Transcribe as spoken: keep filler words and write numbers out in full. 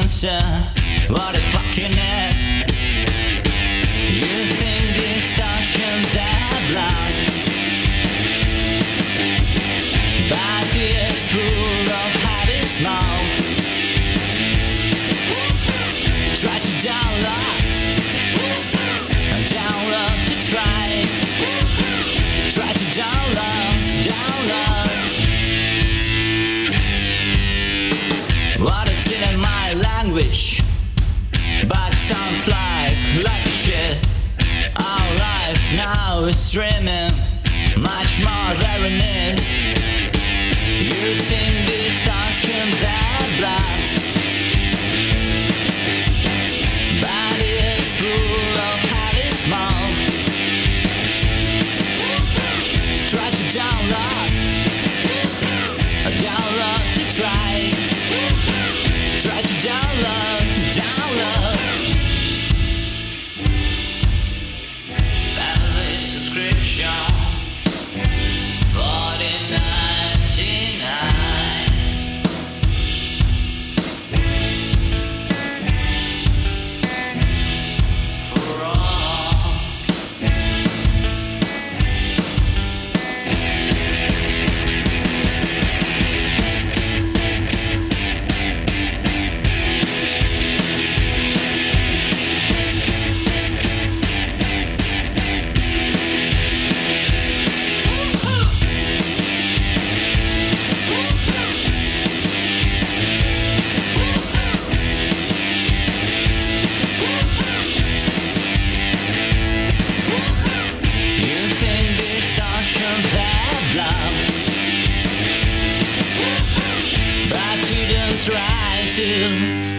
answer. What a fucking head. You think distortion that blood, body is full of heavy smoke. Try to download, download to try. Try to download, download. What is it in my language? But sounds like, like shit. Our life now is streaming much more than we need. Using distortion that black, body is full of heavy smoke. Try to download, download to try. Try to download, download. Family subscription, fourteen ninety-nine. For all. Try to